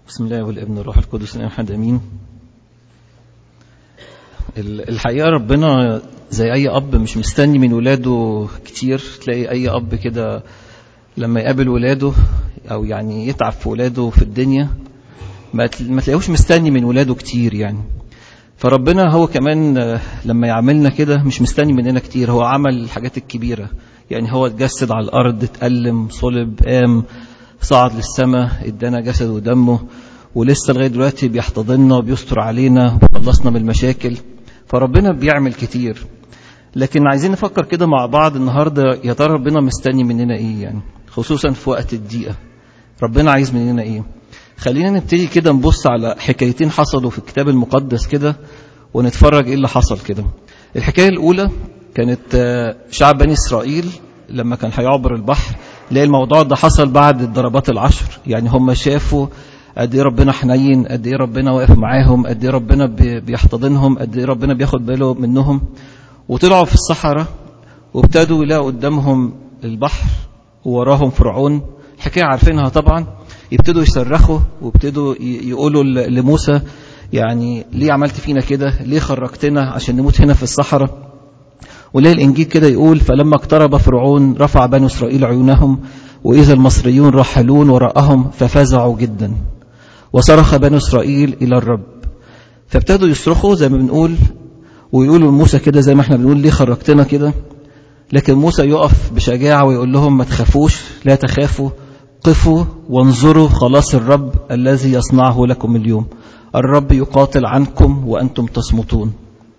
بسم الله والابن والروح القدس الأحد امين. الحقيقه ربنا زي اي اب مش مستني من ولاده كتير. تلاقي اي اب كده لما يقابل ولاده او يعني يتعب في ولاده في الدنيا ما تلاقيهوش مستني من ولاده كتير يعني. فربنا هو كمان لما يعملنا كده مش مستني مننا كتير. هو عمل الحاجات الكبيره يعني. هو اتجسد على الارض، اتألم، صلب، قام، صعد للسماء، ادانا جسد ودمه، ولسه لغايه دلوقتي بيحتضننا وبيستر علينا وبيخلصنا من المشاكل. فربنا بيعمل كتير. لكن عايزين نفكر كده مع بعض النهارده، يا ترى ربنا مستني مننا ايه يعني، خصوصا في وقت الضيقه. ربنا عايز مننا ايه؟ خلينا نبتدي كده نبص على حكايتين حصلوا في الكتاب المقدس كده ونتفرج ايه اللي حصل كده. الحكايه الاولى كانت شعب بني اسرائيل لما كان هيعبر البحر. ليه الموضوع ده حصل بعد الضربات العشر. يعني هم شافوا قد ايه ربنا حنين، قد ايه ربنا واقف معاهم، قد ايه ربنا بيحتضنهم، قد ايه ربنا بياخد باله منهم. وطلعوا في الصحراء وابتدوا يلاقوا قدامهم البحر ووراهم فرعون. الحكايه عارفينها طبعا. يبتدوا يصرخوا وابتدوا يقولوا لموسى يعني ليه عملت فينا كده، ليه خرجتنا عشان نموت هنا في الصحراء. وليه الإنجيل كده يقول فلما اقترب فرعون رفع بنو إسرائيل عيونهم وإذا المصريون راحلون وراءهم ففزعوا جدا وصرخ بنو إسرائيل إلى الرب. فابتدوا يصرخوا زي ما بنقول ويقولوا لموسى كده زي ما احنا بنقول ليه خرجتنا كده. لكن موسى يقف بشجاعة ويقول لهم ما تخافوش، لا تخافوا، قفوا وانظروا خلاص الرب الذي يصنعه لكم اليوم. الرب يقاتل عنكم وأنتم تصمتون.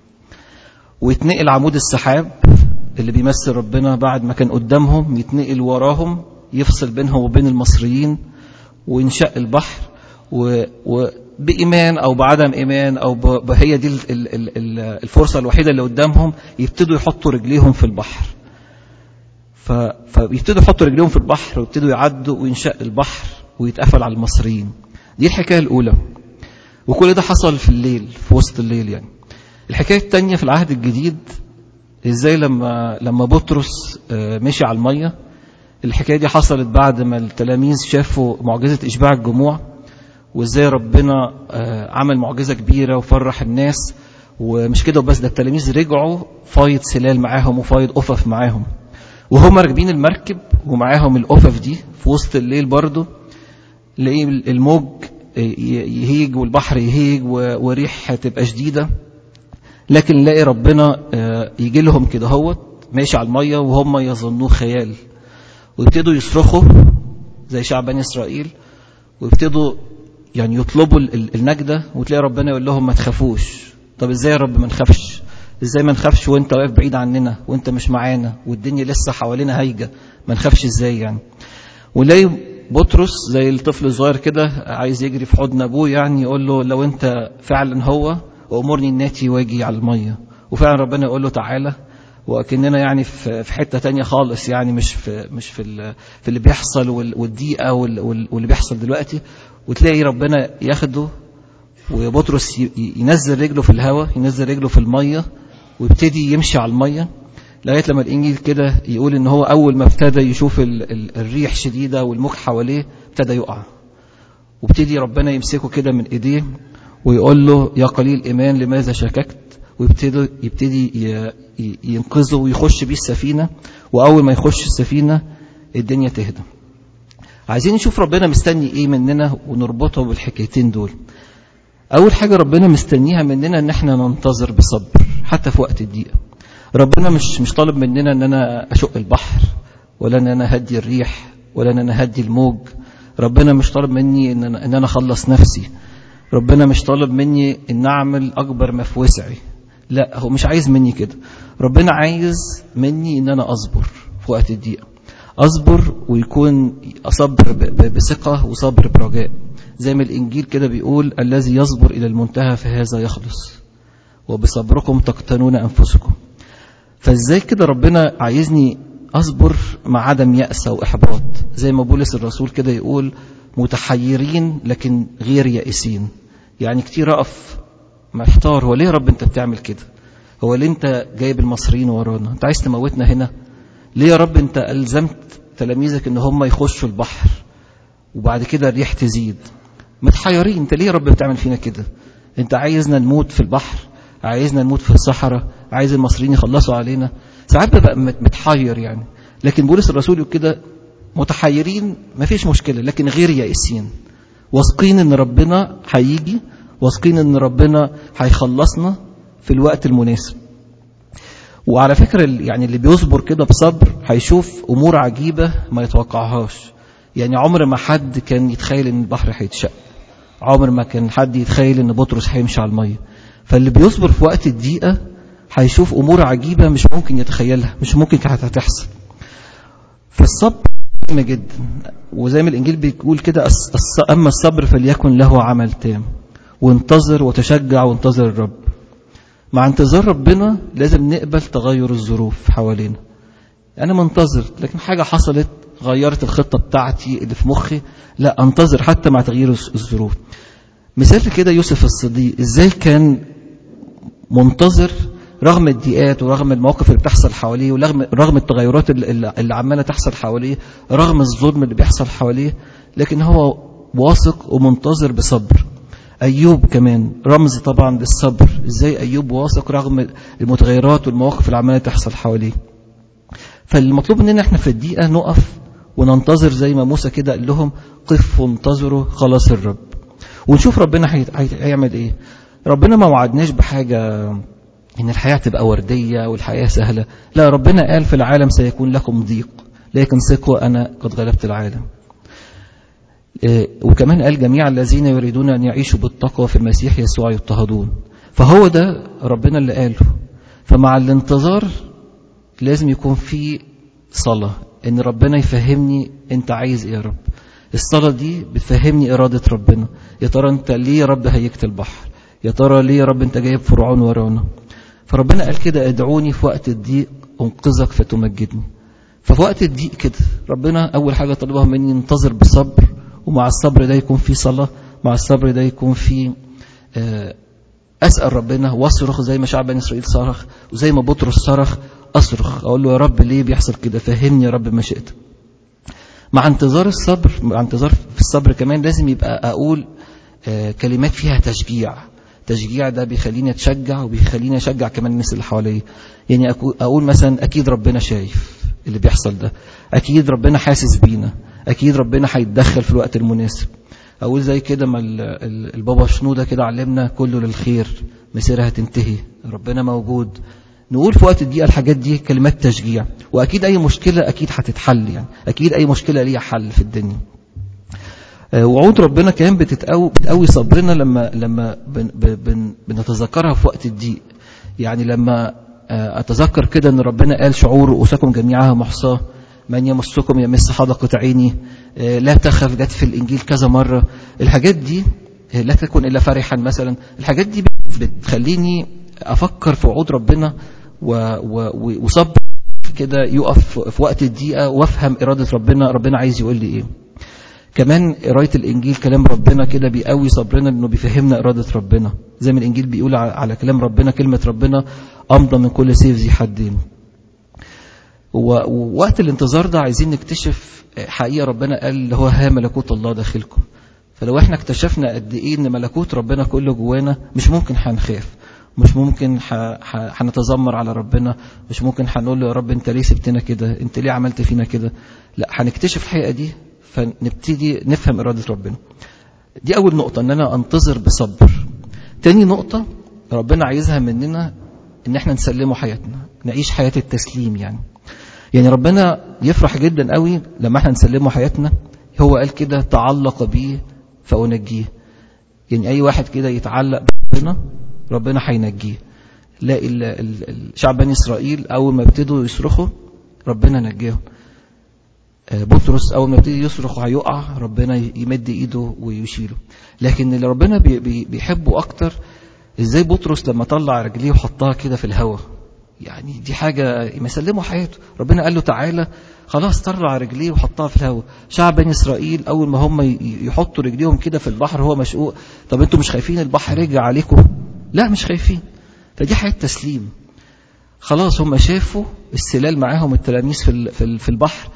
ويتنقل عمود السحاب اللي بيمثل ربنا بعد ما كان قدامهم يتنقل وراهم يفصل بينهم وبين المصريين وينشق البحر. وبإيمان أو بعدم إيمان أو هي دي الفرصة الوحيدة اللي قدامهم يبتدوا يحطوا رجليهم في البحر. فيبتدوا يحطوا رجليهم في البحر ويبتدوا يعدوا وينشق البحر ويتقفل على المصريين. دي الحكاية الأولى. وكل ده حصل في الليل، في وسط الليل يعني. الحكاية التانية في العهد الجديد ازاي لما بطرس مشي على المية. الحكاية دي حصلت بعد ما التلاميذ شافوا معجزة إشباع الجموع، وازاي ربنا عمل معجزة كبيرة وفرح الناس. ومش كده وبس، ده التلاميذ رجعوا فايض سلال معاهم وفايض أفف معاهم. وهم راكبين المركب ومعاهم الأفف دي في وسط الليل برضو لقي الموج يهيج والبحر يهيج وريح تبقى شديدة. لكن نلاقي ربنا يجي لهم كده هو ماشي على المية وهم يظنوه خيال، ويبتدوا يصرخوا زي شعب بني إسرائيل ويبتدوا يعني يطلبوا النجدة. وتلاقي ربنا يقول لهم ما تخافوش. طب ازاي يا رب ما نخافش؟ ازاي ما نخافش وانت واقف بعيد عننا وانت مش معانا والدنيا لسه حوالينا هايجة؟ ما نخافش ازاي يعني؟ ونلاقي بطرس زي الطفل الصغير كده عايز يجري في حضن ابوه، يعني يقول له لو انت فعلا هو وأمرني الناتي واجي على المية. وفعلا ربنا يقول له تعالى. وكأننا يعني في حتة تانية خالص يعني مش في اللي بيحصل والضيقة واللي بيحصل دلوقتي. وتلاقي ربنا ياخده وبطرس ينزل رجله في الهواء، ينزل رجله في المية ويبتدي يمشي على المية لغاية لما الإنجيل كده يقول إن هو أول ما ابتدى يشوف الريح شديدة والموج حواليه ابتدى يقع. وابتدي ربنا يمسكه كده من إيديه ويقول له يا قليل إيمان لماذا شككت. ويبتدي ينقذه ويخش بيه السفينة. وأول ما يخش السفينة الدنيا تهدى. عايزين نشوف ربنا مستني إيه مننا ونربطه بالحكايتين دول. أول حاجة ربنا مستنيها مننا إن احنا ننتظر بصبر حتى في وقت الضيقة. ربنا مش طالب مننا إن أنا أشق البحر ولا إن أنا هدي الريح ولا إن أنا هدي الموج. ربنا مش طالب مني إن أنا أخلص نفسي. ربنا مش طالب مني ان اعمل اكبر ما في وسعي. لا، هو مش عايز مني كده. ربنا عايز مني ان انا اصبر في وقت الضيقه. اصبر ويكون اصبر بثقه وصبر برجاء. زي ما الانجيل كده بيقول الذي يصبر الى المنتهى فهذا يخلص وبصبركم تقتنون انفسكم. فازاي كده ربنا عايزني اصبر مع عدم يأس او احباط. زي ما بولس الرسول كده يقول متحيرين لكن غير يائسين. يعني كتير اقف محتار، هو ليه يا رب انت بتعمل كده؟ هو ليه انت جايب المصريين ورانا؟ انت عايز تموتنا هنا ليه يا رب؟ انت ألزمت تلاميذك ان هم يخشوا البحر وبعد كده الريح تزيد متحيرين، انت ليه يا رب بتعمل فينا كده؟ انت عايزنا نموت في البحر، عايزنا نموت في الصحراء، عايز المصريين يخلصوا علينا. ساعات ببقى متحير يعني. لكن بولس الرسول كده متحيرين مفيش مشكلة، لكن غير يائسين، واثقين ان ربنا هيجي، واثقين ان ربنا هيخلصنا في الوقت المناسب. وعلى فكرة يعني اللي بيصبر كده بصبر هيشوف امور عجيبة ما يتوقعهاش. يعني عمر ما حد كان يتخيل ان البحر هيتشق، عمر ما كان حد يتخيل ان بطرس هيمشي على المية. فاللي بيصبر في وقت الضيقة هيشوف امور عجيبة مش ممكن يتخيلها، مش ممكن كانت هتحصل. فالصبر مهم جدا. وزي ما الانجيل بيقول كده، اما الصبر فليكن له عمل تام، وانتظر وتشجع وانتظر الرب. مع انتظار ربنا لازم نقبل تغير الظروف حوالينا. انا منتظر، لكن حاجة حصلت غيرت الخطة بتاعتي اللي في مخي، لا انتظر حتى مع تغيير الظروف. مثال كده يوسف الصديق ازاي كان منتظر رغم الضيقات ورغم المواقف اللي بتحصل حواليه، ورغم التغيرات اللي عماله تحصل حواليه، رغم الظلم اللي بيحصل حواليه، لكن هو واثق ومنتظر بصبر. ايوب كمان رمز طبعا للصبر، ازاي ايوب واثق رغم المتغيرات والمواقف اللي عماله تحصل حواليه. فالمطلوب مننا احنا في الدقيقه نقف وننتظر، زي ما موسى كده قال لهم قفوا انتظروا خلاص الرب، ونشوف ربنا هيعمل ايه. ربنا ما وعدناش بحاجه ان الحياه تبقى ورديه والحياه سهله، لا، ربنا قال في العالم سيكون لكم ضيق، لكن ثقوا انا قد غلبت العالم. وكمان قال جميع الذين يريدون ان يعيشوا بالتقوى في المسيح يسوع يضطهدون. فهو ده ربنا اللي قاله. فمع الانتظار لازم يكون في صلاة، ان ربنا يفهمني انت عايز ايه يا رب. الصلاة دي بتفهمني ارادة ربنا. يا ترى انت ليه يا رب هيجت البحر؟ يا ترى ليه يا رب انت جايب فرعون ورانا؟ فربنا قال كده ادعوني في وقت الضيق انقذك فتمجدني. ففي وقت الضيق كده ربنا اول حاجة طلبها مني انتظر بصبر، ومع الصبر ده يكون في صلاة، مع الصبر ده يكون في أسأل ربنا واصرخ زي ما شعب بني إسرائيل صرخ، وزي ما بطرس صرخ أصرخ أقول له يا رب ليه بيحصل كده؟ فهمني يا رب ما شئت. مع انتظار الصبر، مع انتظار في الصبر كمان لازم يبقى أقول كلمات فيها تشجيع. تشجيع ده بيخليني أتشجع وبيخليني أشجع كمان الناس اللي حواليا. يعني أقول مثلا أكيد ربنا شايف اللي بيحصل ده، أكيد ربنا حاسس بينا، أكيد ربنا هيتدخل في الوقت المناسب. أقول زي كده ما البابا شنودة كده علمنا كله للخير مسيرها هتنتهي، ربنا موجود. نقول في وقت الضيقة الحاجات دي كلمات تشجيع. وأكيد أي مشكلة أكيد هتتحل، يعني أكيد أي مشكلة ليها حل في الدنيا. وعود ربنا كمان بتقوي صبرنا لما بنتذكرها في وقت الضيق. يعني لما أتذكر كده أن ربنا قال شعور رؤوسكم جميعها محصاة، من يمسكم يمس حدقة عيني، لا تخف، جت في الإنجيل كذا مرة. الحاجات دي لا تكن إلا فرحا مثلا. الحاجات دي بتخليني أفكر في وعود ربنا وصبر كده يقف في وقت الضيقة وافهم إرادة ربنا عايز يقول لي إيه. كمان قراية الإنجيل كلام ربنا كده بيقوي صبرنا، إنه بيفهمنا إرادة ربنا. زي ما الإنجيل بيقول على كلام ربنا كلمة ربنا أمضى من كل سيف ذي حدين. ووقت الانتظار ده عايزين نكتشف حقيقة ربنا قال اللي هو ها ملكوت الله داخلكم. فلو احنا اكتشفنا قد ايه ان ملكوت ربنا كله جوانا، مش ممكن هنخاف، مش ممكن هنتذمر على ربنا، مش ممكن هنقول له يا رب انت ليه سبتنا كده، انت ليه عملت فينا كده. لا، هنكتشف الحقيقة دي فنبتدي نفهم إرادة ربنا. دي أول نقطة، ان انا انتظر بصبر. تاني نقطة ربنا عايزها مننا ان احنا نسلمه حياتنا، نعيش حياة التسليم. يعني ربنا يفرح جدا قوي لما احنا نسلمه حياتنا. هو قال كده تعلق بيه فأنجيه. يعني اي واحد كده يتعلق بربنا ربنا هينجيه. لا، الشعب بني إسرائيل اول ما ابتدوا يصرخوا ربنا نجاهم. بطرس اول ما ابتدي يصرخ هيقع ربنا يمد ايده ويشيله. لكن اللي ربنا بيحبه اكتر ازاي بطرس لما طلع رجليه وحطها كده في الهواء. يعني دي حاجة مسلمه حياته. ربنا قال له تعالى، خلاص طلع رجليه وحطها في الهواء. شعب بني إسرائيل أول ما هم يحطوا رجليهم كده في البحر هو مشقوق، طب انتوا مش خايفين البحر رجع عليكم؟ لا، مش خايفين. فدي حياة تسليم. خلاص هم شافوا السلال معاهم التلاميذ في البحر،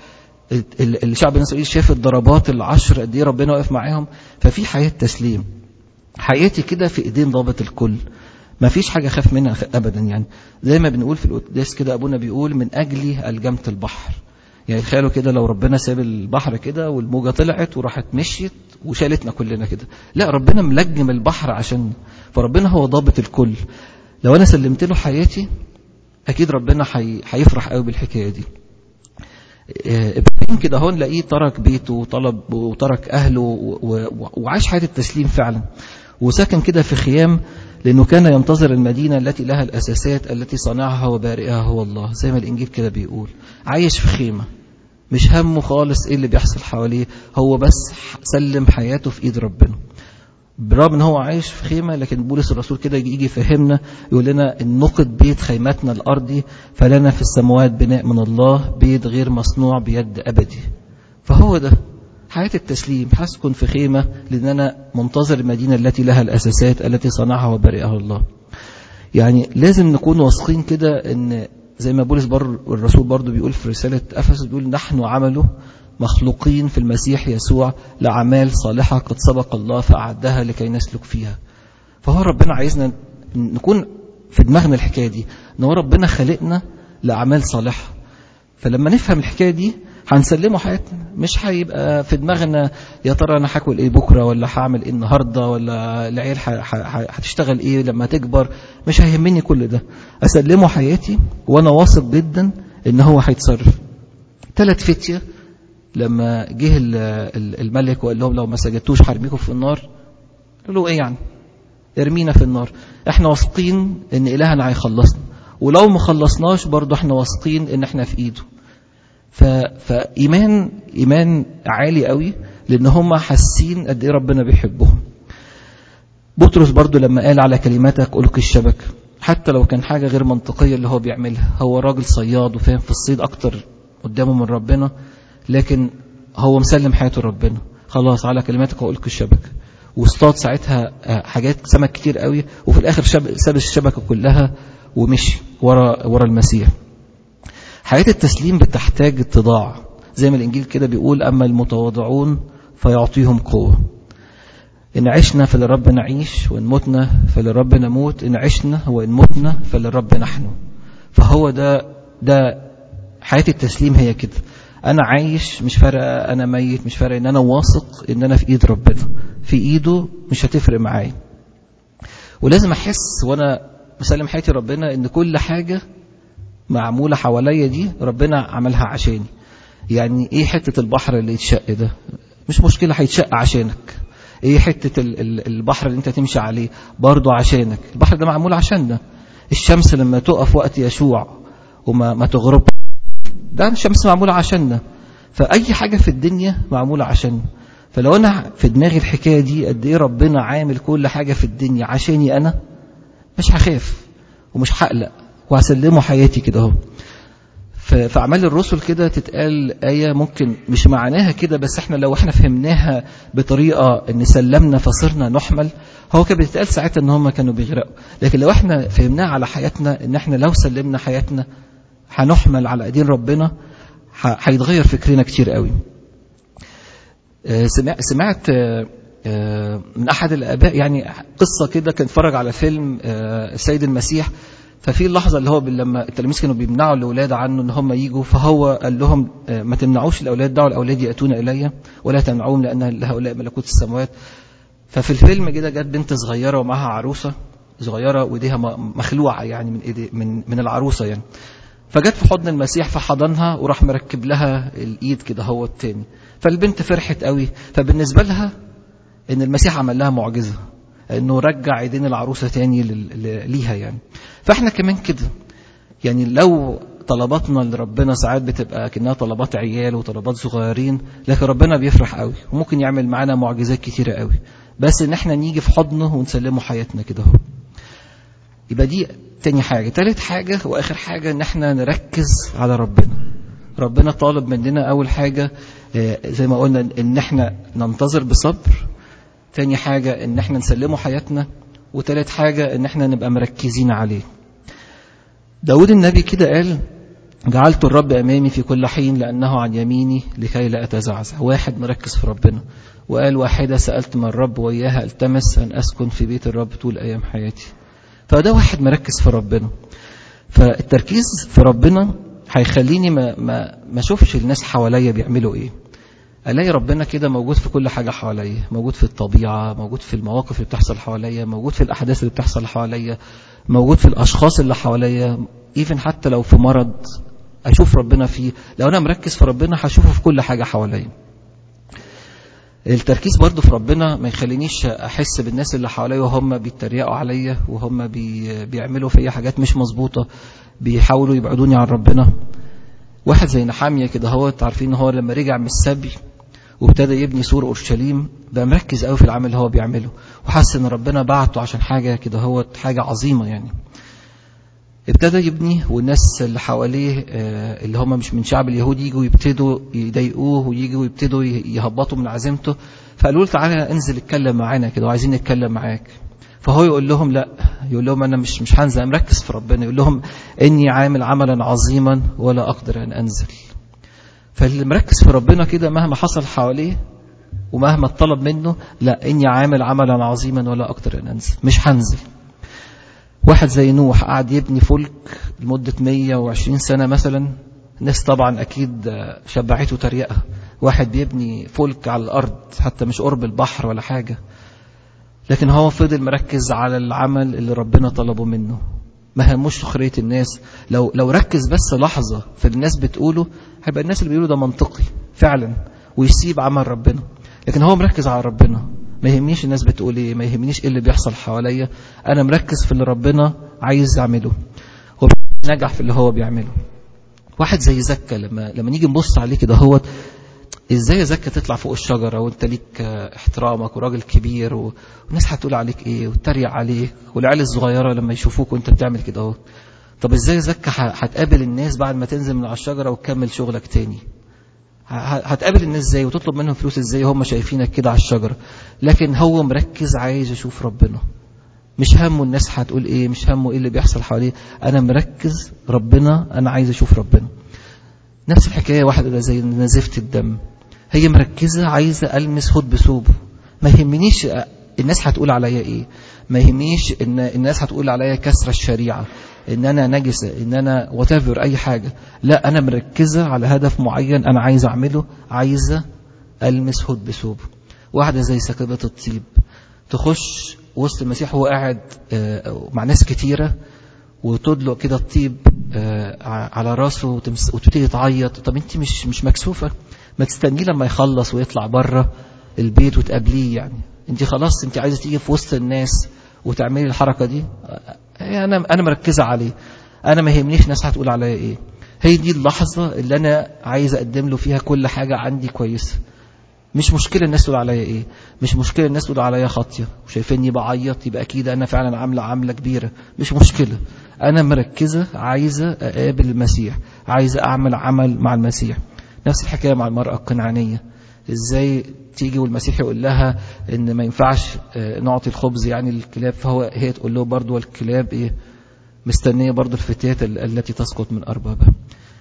الشعب الإسرائيلي شاف الضربات 10 قد ايه ربنا واقف معاهم. ففي حياة تسليم. حياتي كده في ايدين ضابط الكل، ما فيش حاجة خاف منها ابدا. يعني زي ما بنقول في القداس كده، ابونا بيقول من اجلي الجمت البحر. يعني تخيلوا كده لو ربنا ساب البحر كده والموجة طلعت وراحت مشيت وشالتنا كلنا كده، لا، ربنا ملجم البحر عشان، فربنا هو ضابط الكل. لو انا سلمت له حياتي اكيد ربنا هيفرح قوي بالحكاية دي. ابراهيم كده هون نلاقيه ترك بيته وترك اهله وعاش حياة التسليم فعلا، وسكن كده في خيام، لانه كان ينتظر المدينة التي لها الاساسات التي صنعها وبارئها هو الله. زي ما الانجيل كده بيقول، عايش في خيمة، مش همه خالص ايه اللي بيحصل حواليه، هو بس سلم حياته في ايد ربنا. برغم ان هو عايش في خيمة، لكن بولس الرسول كده يجي يفهمنا، يقول لنا ان نقد بيت خيمتنا الارضي، فلنا في السماوات بناء من الله، بيت غير مصنوع بيد ابدي. فهو ده حياة التسليم. هسكن في خيمة لان انا منتظر المدينة التي لها الاساسات التي صنعها وبارئها الله. يعني لازم نكون واثقين كده ان زي ما بولس الرسول برضو بيقول في رسالة افسس، بيقول نحن عمله مخلوقين في المسيح يسوع لأعمال صالحة قد سبق الله فأعدها لكي نسلك فيها. فهو ربنا عايزنا نكون في دماغنا الحكاية دي، ان هو ربنا خلقنا لأعمال صالحة. فلما نفهم الحكاية دي هنسلمه حياتنا، مش هيبقى في دماغنا يا ترى انا هاكل ايه بكره، ولا هعمل ايه النهارده، ولا العيال هتشتغل ايه لما تكبر. مش هيهمني كل ده، اسلمه حياتي وانا واثق جدا ان هو هيتصرف. 3 فتية لما جه الملك وقال لهم لو ما سجدتوش هرميكم في النار، قالوا ايه يعني ارمينا في النار، احنا واثقين ان الهنا هيخلصنا، ولو ما خلصناش برضه احنا واثقين ان احنا في ايده. فايمان عالي قوي، لان هم حاسين قد ايه ربنا بيحبهم. بطرس برضه لما قال على كلماتك ألقي الشبكة، حتى لو كان حاجة غير منطقية اللي هو بيعملها، هو راجل صياد وفاهم في الصيد اكتر قدامه من ربنا، لكن هو مسلم حياته ربنا. خلاص على كلماتك ألقي الشبكة، واصطاد ساعتها حاجات سمك كتير قوي، وفي الاخر ساب الشبكة كلها ومشي ورا المسيح. حياة التسليم بتحتاج اتضاع، زي ما الانجيل كده بيقول اما المتواضعون فيعطيهم قوة. ان عشنا فللرب نعيش، وان متنا فللرب نموت، ان عشنا وان متنا فللرب نحن. فهو ده حياة التسليم هي كده، انا عايش مش فارقه، انا ميت مش فارقه، ان انا واثق ان انا في ايد ربنا، في ايده مش هتفرق معايا. ولازم احس وانا مسلم حياتي ربنا ان كل حاجه معموله حواليا دي ربنا عملها عشاني. يعني ايه حته البحر اللي يتشق ده؟ مش مشكله، هيتشق عشانك. ايه حته البحر اللي انت تمشي عليه؟ برضه عشانك. البحر ده معمول عشاننا. الشمس لما تقف وقت يشوع وما تغرب، ده الشمس معمولة عشاننا. فأي حاجة في الدنيا معمولة عشاننا. فلو أنا في دماغي الحكاية دي قد إيه ربنا عامل كل حاجة في الدنيا عشاني أنا، مش هخاف ومش هقلق وهسلمه حياتي كده اهو. في أعمال الرسل كده تتقال آية ممكن مش معناها كده، بس لو احنا فهمناها بطريقة ان سلمنا فصرنا نحمل، هو كان بيتقال ساعتها ان هم كانوا بيغرقوا. لكن لو احنا فهمناها على حياتنا ان احنا لو سلمنا حياتنا هنحمل على ايدين ربنا، هيتغير فكرنا كتير قوي. سمعت من احد الاباء يعني قصة كده، كان اتفرج على فيلم السيد المسيح، ففي اللحظة اللي هو لما التلاميذ كانوا بيمنعوا الأولاد عنه ان هم يجوا، فهو قال لهم ما تمنعوش الأولاد، دعوا الأولاد يأتون إلي ولا تمنعوهم لأن لهؤلاء ملكوت السماوات. ففي الفيلم كده جت بنت صغيرة ومعها عروسة صغيرة وايديها مخلوعة يعني من العروسة يعني، فجت في حضن المسيح فحضنها وراح مركب لها الإيد كده هو التاني. فالبنت فرحت قوي، فبالنسبة لها ان المسيح عمل لها معجزة انه رجع ايدين العروسة تاني ليها يعني. فاحنا كمان كده يعني لو طلباتنا لربنا ساعات بتبقى كأنها طلبات عيال وطلبات صغيرين، لكن ربنا بيفرح قوي وممكن يعمل معانا معجزات كتيرة قوي، بس ان احنا نيجي في حضنه ونسلمه حياتنا كده هو. يبقى دي تاني حاجة. تالت حاجة واخر حاجة ان احنا نركز على ربنا. ربنا طالب مننا اول حاجة زي ما قلنا ان احنا ننتظر بصبر، تاني حاجة ان احنا نسلمه حياتنا، وتالت حاجة ان احنا نبقى مركزين عليه. داود النبي كده قال جعلت الرب أمامي في كل حين لأنه عن يميني لكي لا أتزعزع. واحد مركز في ربنا وقال واحدة سألت من الرب وإياها التمس أن أسكن في بيت الرب طول أيام حياتي. فده واحد مركز في ربنا. فالتركيز في ربنا هيخليني ما اشوفش الناس حواليا بيعملوا ايه. الاقي ربنا كده موجود في كل حاجه حواليا، موجود في الطبيعه، موجود في المواقف اللي بتحصل حواليا، موجود في الاحداث اللي بتحصل حواليا، موجود في الاشخاص اللي حواليا. ايفن حتى لو في مرض اشوف ربنا فيه. لو انا مركز في ربنا هشوفه في كل حاجه حواليا. التركيز برضو في ربنا ما يخلينيش احس بالناس اللي حواليا وهم بيتريقوا عليا وهم بيعملوا فيا حاجات مش مظبوطه، بيحاولوا يبعدوني عن ربنا. واحد زي نحامية كده هو عارفين ان هو لما رجع من السبي وابتدى يبني سور اورشليم بقى مركز قوي في العمل اللي هو بيعمله، وحس ان ربنا بعته عشان حاجه كده هو حاجه عظيمه يعني. ابتدى يبني والناس اللي حواليه اللي هم مش من شعب اليهود يجوا يبتدوا يضايقوه ويجوا يبتدوا يهبطوا من عزيمته. فقالوا له تعالى انزل اتكلم معانا كده وعايزين نتكلم معاك. فهو يقول لهم لا، يقول لهم انا مش هنزل، مركز في ربنا. يقول لهم اني عامل عملا عظيما ولا اقدر ان انزل. فاللي مركز في ربنا كده مهما حصل حواليه ومهما طلب منه، لا، اني عامل عملا عظيما ولا اقدر ان انزل، مش هنزل. واحد زي نوح قعد يبني فلك لمدة 120 سنة مثلا. الناس طبعا اكيد شبعته تريقة، واحد بيبني فلك على الارض حتى مش قرب البحر ولا حاجة. لكن هو فضل مركز على العمل اللي ربنا طلبه منه، ما هموش سخرية الناس. لو ركز بس لحظة في الناس بتقوله، هيبقى الناس اللي بيقولوا ده منطقي فعلا ويسيب عمل ربنا. لكن هو مركز على ربنا، ما يهمنيش الناس بتقول ايه، ما يهمنيش ايه اللي بيحصل حواليا، انا مركز في اللي ربنا عايز يعمله. هو نجح في اللي هو بيعمله. واحد زي زكا لما نيجي نبص عليه كده هو ازاي يا زكا تطلع فوق الشجرة وانت ليك احترامك وراجل كبير والناس هتقول عليك ايه وتريق عليك، والعيال الصغيرة لما يشوفوك وانت بتعمل كده اهو. طب ازاي يا زكا هتقابل الناس بعد ما تنزل من على الشجرة وتكمل شغلك تاني؟ هتقابل الناس ازاي وتطلب منهم فلوس ازاي هم شايفينك كده على الشجرة؟ لكن هو مركز عايز يشوف ربنا، مش همه الناس هتقول ايه، مش همه ايه اللي بيحصل حواليه، انا مركز ربنا، انا عايز اشوف ربنا. نفس الحكاية واحدة زي نزفة الدم، هي مركزة عايزة ألمس هد بثوبه. ما يهمنيش الناس هتقول عليا ايه، ما يهمنيش ان الناس هتقول عليا كسر الشريعة، ان انا نجسة، ان انا whatever اي حاجة. لا، انا مركزة على هدف معين انا عايز اعمله، عايزة ألمس هد بثوبه. واحدة زي سكبة الطيب تخش وسط المسيح وهو قاعد مع ناس كتيرة وتدلق كده الطيب على راسه وتبتدي تعيط. طب انت مش مكسوفة؟ ما تستنيه لما يخلص ويطلع بره البيت وتقابليه يعني. انت خلاص انت عايزة تيجي في وسط الناس وتعملي الحركة دي؟ انا مركزة عليه، انا ما يهمنيش ناس هتقول عليا ايه. هي دي اللحظة اللي انا عايز اقدم له فيها كل حاجة عندي كويسة. مش مشكلة الناس تقول عليا ايه، مش مشكلة الناس تقول عليا خاطية وشايفيني بعيط يبقى اكيد انا فعلا عاملة كبيرة، مش مشكلة. انا مركزة عايزة اقابل المسيح، عايزة اعمل عمل مع المسيح. نفس الحكاية مع المرأة القنعانية، ازاي تيجي والمسيح يقول لها ان ما ينفعش نعطي الخبز يعني للكلاب، هي تقول له برضو والكلاب ايه، مستنية برضو الفتيات التي تسقط من اربابها.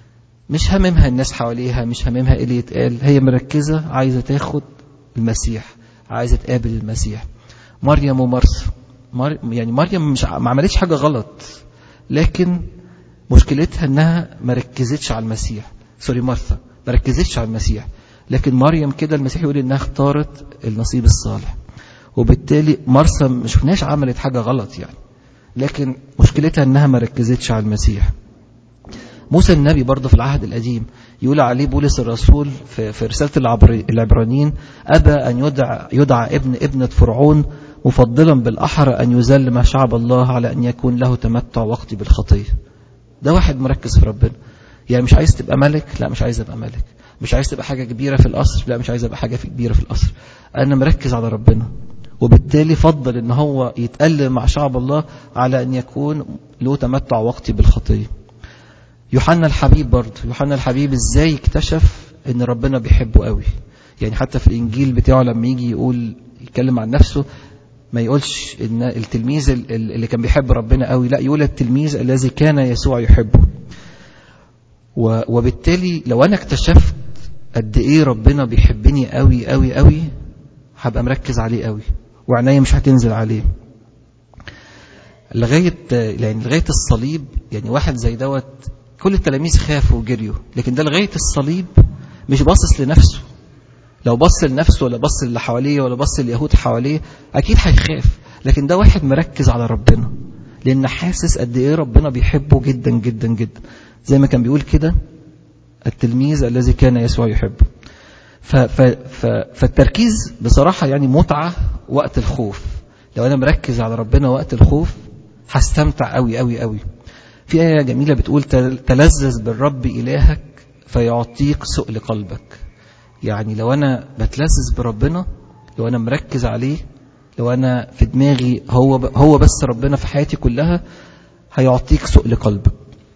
مش هممها الناس حواليها، مش هممها ايه اللي يتقال، هي مركزة عايزة تاخد المسيح، عايزة تقابل المسيح. مريم ومرثا، يعني مريم ما عملتش حاجة غلط، لكن مشكلتها انها مركزتش على المسيح. مرثا مركزتش على المسيح، لكن مريم كده المسيح يقول انها اختارت النصيب الصالح. وبالتالي مرثا ما شفناش عملت حاجة غلط يعني، لكن مشكلتها انها مركزتش على المسيح. موسى النبي برضه في العهد القديم يقول عليه بولس الرسول في رسالة العبرانيين أبى أن يدعى ابنة فرعون مفضلا بالأحرى أن يذل شعب الله على أن يكون له تمتع وقتي بالخطية. ده واحد مركز في ربنا. يعني مش عايز تبقى ملك، لا مش عايز أبقى ملك. مش عايز تبقى حاجة كبيرة في القصر، لا مش عايز أبقى حاجة كبيرة في القصر. أنا مركز على ربنا، وبالتالي فضل أن هو يتألم مع شعب الله على أن يكون له تمتع وقتي بالخطية. يوحنا الحبيب برضه، يوحنا الحبيب ازاي اكتشف ان ربنا بيحبه قوي. يعني حتى في الانجيل بتاعه لما يجي يتكلم عن نفسه ما يقولش ان التلميذ اللي كان بيحب ربنا قوي، لا يقول التلميذ الذي كان يسوع يحبه. وبالتالي لو انا اكتشفت قد ايه ربنا بيحبني قوي قوي قوي، هبقى مركز عليه قوي وعناية مش هتنزل عليه لغاية الصليب. يعني واحد زي دوت كل التلاميذ خافوا وجريوا، لكن ده لغاية الصليب مش باصص لنفسه. لو بص لنفسه ولا بص اللي حواليه ولا بص اليهود حواليه اكيد هيخاف، لكن ده واحد مركز على ربنا لان حاسس قد ايه ربنا بيحبه جدا جدا جدا، زي ما كان بيقول كده التلميذ الذي كان يسوع يحبه. فالتركيز بصراحة يعني متعة وقت الخوف. لو أنا مركز على ربنا وقت الخوف هستمتع قوي قوي قوي. في آية جميلة بتقول تلذذ بالرب إلهك فيعطيك سؤل قلبك. يعني لو أنا بتلذذ بربنا، لو أنا مركز عليه، لو أنا في دماغي هو بس ربنا في حياتي كلها، هيعطيك سؤل قلبك.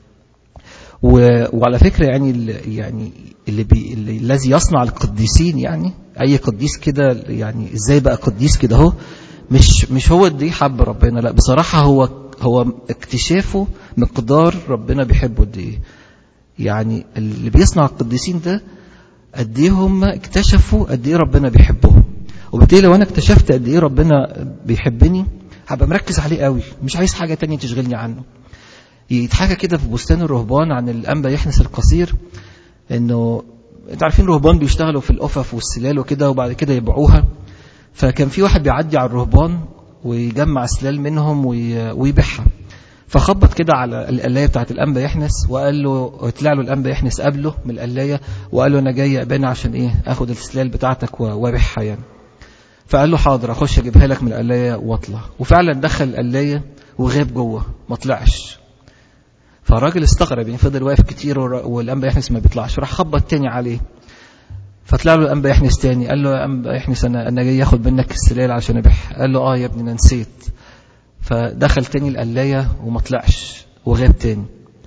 وعلى فكرة يعني الذي يصنع القديسين، يعني أي قديس كده، يعني إزاي بقى قديس كده؟ هو مش هو اللي حب ربنا، لا بصراحة هو اكتشافه مقدار ربنا بيحبه قد ايه. يعني اللي بيصنع القديسين ده قد ايه هم اكتشفوا قد ايه ربنا بيحبهم. وبالتالي لو انا اكتشفت قد ايه ربنا بيحبني هبقى مركز عليه قوي، مش عايز حاجة تانية تشغلني عنه. يتحكى كده في بستان الرهبان عن الأنبا يحنس القصير، انه انت عارفين الرهبان بيشتغلوا في الأفف والسلال وكده وبعد كده يبيعوها. فكان في واحد بيعدي على الرهبان ويجمع سلال منهم ويبيعها، فخبط كده على القلاية بتاعت الأنبا يحنس وقال له، طلع له الأنبا يحنس قبله من القلاية وقال له أنا جاي أبانا عشان إيه أخد السلال بتاعتك وابيعها يعني. فقال له حاضر أخش أجيبها لك من القلاية واطلع. وفعلا دخل القلاية وغاب جوه ما طلعش. فالراجل استغرب، يعني فضل واقف كتير والأنبا يحنس ما بيطلعش. راح خبط تاني عليه فطلع له الأنبا يحنس تاني قال له يا أنبا يحنس أنا جاي أخد منك السلال عشان أبيعها. قال له يا ابني أنا نسيت. فدخل تاني القلاية وما طلعش وغاب تاني.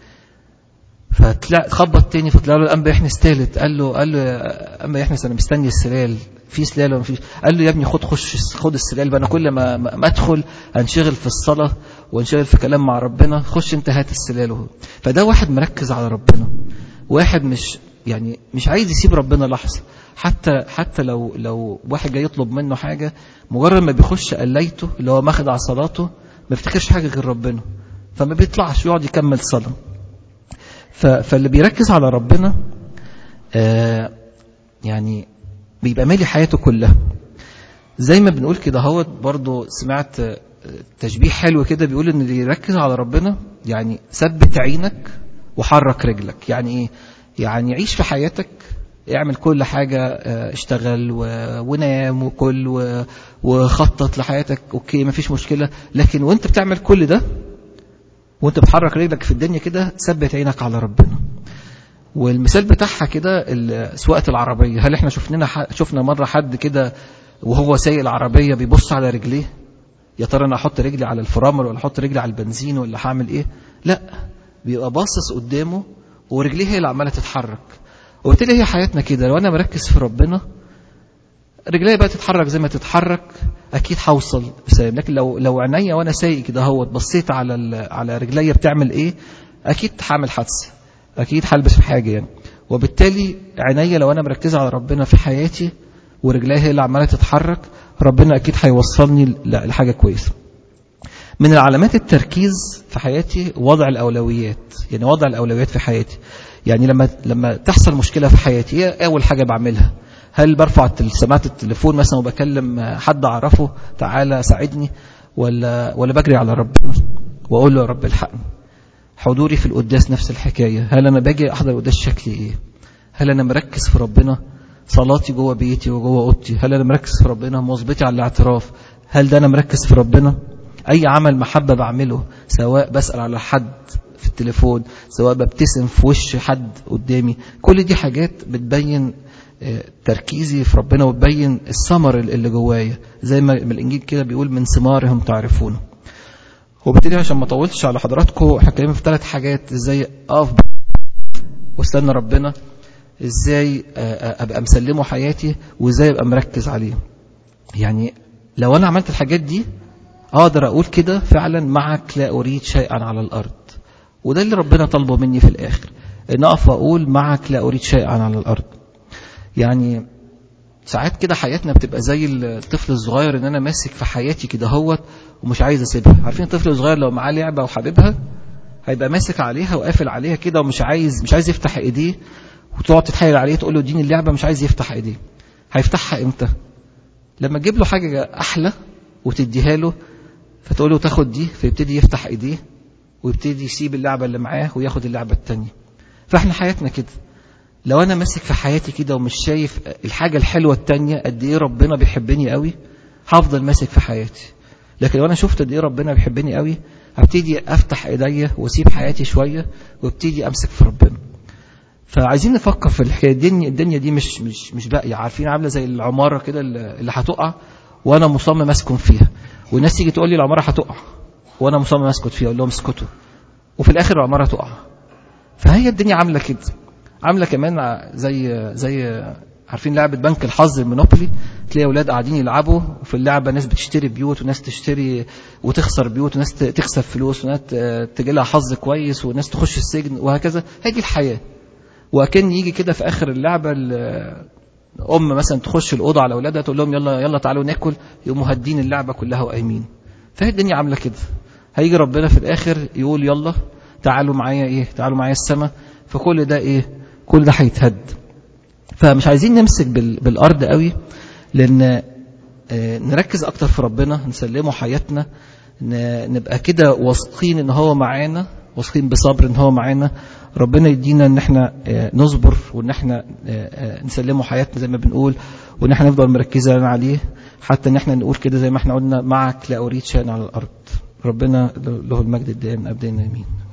فطلع خبط تاني فطلع له الأنبا يحنس تالت قال له يا أنبا يحنس أنا مستني السلال، في سلال ولا مفيش؟ قال له يا ابني خد السلال بقى، أنا كل ما أدخل أنشغل في الصلاة وانشغل في كلام مع ربنا، خش أنت هات السلال. فده واحد مركز على ربنا، واحد مش عايز يسيب ربنا لحظة. حتى لو واحد جاي يطلب منه حاجة، مجرد ما بيخش قلايته اللي هو ماخد على صلاته ما بيفتكرش حاجة غير ربنا، فما بيطلعش يقعد يكمل صلاة. فاللي بيركز على ربنا يعني بيبقى مالي حياته كلها. زي ما بنقول كده هو برضو سمعت تشبيه حلو كده بيقول ان اللي يركز على ربنا يعني ثبت عينك وحرك رجلك. يعني ايه؟ يعني عيش في حياتك، اعمل كل حاجة، اشتغل ونام وكل وخطط لحياتك، اوكي مفيش مشكلة. لكن وانت بتعمل كل ده وانت بتحرك رجلك في الدنيا كده، ثبت عينك على ربنا. والمثال بتاعها كده سواقة العربية. هل احنا شفنا مرة حد كده وهو سايق العربية بيبص على رجليه؟ يا ترى انا احط رجلي على الفرامل ولا احط رجلي على البنزين ولا هعمل ايه؟ لا، بيبقى باصص قدامه ورجليه هي اللي عماله تتحرك. وبالتالي هي حياتنا كده، لو انا مركز في ربنا رجلي بقى تتحرك زي ما تتحرك اكيد هوصل بسلام. لكن لو عينيا وانا سايق كده هو بصيت على رجلي بتعمل ايه، اكيد هعمل حادثه، اكيد هلبس في حاجه يعني. وبالتالي عينيا لو انا مركزه على ربنا في حياتي ورجلي هي اللي عماله تتحرك، ربنا اكيد هيوصلني لحاجه كويسه. من العلامات التركيز في حياتي وضع الأولويات. يعني وضع الأولويات في حياتي، يعني لما تحصل مشكلة في حياتي ايه أول حاجة بعملها؟ هل برفع سماعة التليفون مثلا وبكلم حد أعرفه تعالى ساعدني، ولا بجري على ربنا وأقول له يا رب الحقني؟ حضوري في القداس نفس الحكاية. هل أنا باجي أحضر القداس شكلي إيه؟ هل أنا مركز في ربنا؟ صلاتي جوه بيتي وجوه أوضتي، هل أنا مركز في ربنا؟ مواظبتي على الاعتراف، هل ده أنا مركز في ربنا؟ أي عمل محبة بعمله، سواء بسأل على حد في التليفون، سواء ببتسم في وش حد قدامي، كل دي حاجات بتبين تركيزي في ربنا وتبين الثمر اللي جوايا. زي ما الإنجيل كده بيقول من ثمارهم تعرفونه. وبالتالي عشان ما اطولش على حضراتكم، احنا اتكلمنا في 3 حاجات: ازاي اقف واستنى ربنا، ازاي ابقى مسلمه حياتي، وازاي ابقى مركز عليه. يعني لو انا عملت الحاجات دي اقدر اقول كده فعلا معك لا اريد شيئا على الارض. وده اللي ربنا طلبه مني في الاخر. ان اقف واقول معك لا اريد شيئا على الارض. يعني ساعات كده حياتنا بتبقى زي الطفل الصغير، ان انا ماسك في حياتي كده هوت ومش عايز اسيبها. عارفين الطفل الصغير لو معاه لعبه وحبيبها هيبقى ماسك عليها وقافل عليها كده ومش عايز يفتح ايديه، وتقعد تتحايل عليه تقول له اديني اللعبه، مش عايز يفتح ايديه. هيفتحها امتى؟ لما تجيب له حاجه احلى وتديها له، فتقول له تاخد دي، فيبتدي يفتح ايديه ويبتدي يسيب اللعبه اللي معاه وياخد اللعبه الثانيه. فاحنا حياتنا كده، لو انا ماسك في حياتي كده ومش شايف الحاجه الحلوه الثانيه قد ايه ربنا بيحبني قوي، هفضل ماسك في حياتي. لكن لو انا شفت قد ايه ربنا بيحبني قوي، هبتدي افتح ايديا واسيب حياتي شويه وابتدي امسك في ربنا. فعايزين نفكر في الحكايه. الدنيا دي مش باقيه. عارفين عامله زي العماره كده اللي هتقع وانا مصمم اسكن فيها، والناس تيجي تقول لي العماره هتقع وانا مصمم اسكت فيها، اقول لهم اسكتوا، وفي الاخر العماره تقع. فهي الدنيا عامله كده. عامله كمان زي عارفين لعبه بنك الحظ المونوبولي، تلاقي اولاد قاعدين يلعبوا وفي اللعبه ناس بتشتري بيوت وناس تشتري وتخسر بيوت وناس تكسب فلوس وناس تجي لها حظ كويس وناس تخش السجن وهكذا. هي دي الحياه. وكان يجي كده في اخر اللعبه ام مثلا تخش الاوضه على اولادها تقول لهم يلا يلا تعالوا ناكل، يقوموا هادين اللعبه كلها وقايمين. فهي الدنيا عامله كده. هيجي ربنا في الاخر يقول يلا تعالوا معايا تعالوا معايا السماء. فكل ده كل ده هيتهد. فمش عايزين نمسك بالارض قوي، لان نركز اكتر في ربنا، نسلمه حياتنا، نبقى كده واثقين ان هو معانا، واثقين بصبر ان هو معانا. ربنا يدينا ان احنا نصبر وان احنا نسلمه حياتنا زي ما بنقول، وان احنا نفضل مركزين عليه، حتى ان احنا نقول كده زي ما احنا قلنا معك لا اريد شيئا على الارض. ربنا له المجد الدائم ابدين امين.